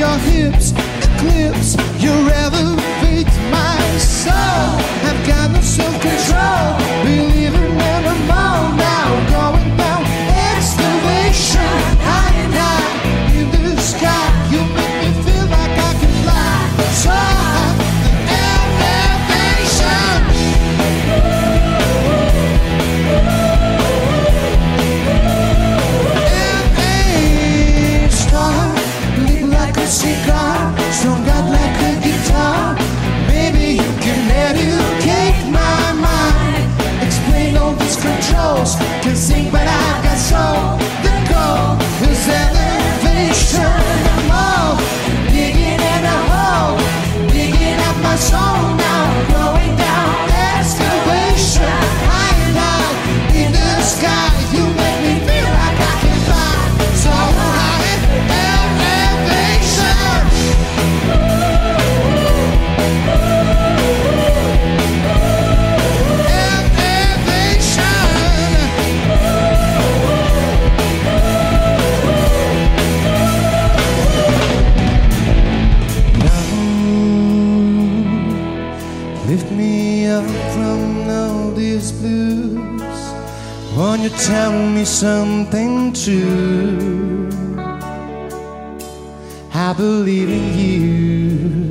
your hips, eclipse your elevate my soul. I've got no self-control, believing in the more now. Going down excavation, high and high in the sky. You make me feel like I can fly so high. Elevation. Cigar, strung out like a guitar. Maybe you can educate my mind. Explain all these controls. Can sing, but I've got soul. The goal is elevation. Oh, digging in a hole, digging up my soul now. Going down excavation, high and high in the sky. You make me feel like I can fly so high. Lift me up from all these blues. Won't you tell me something true? I believe in you.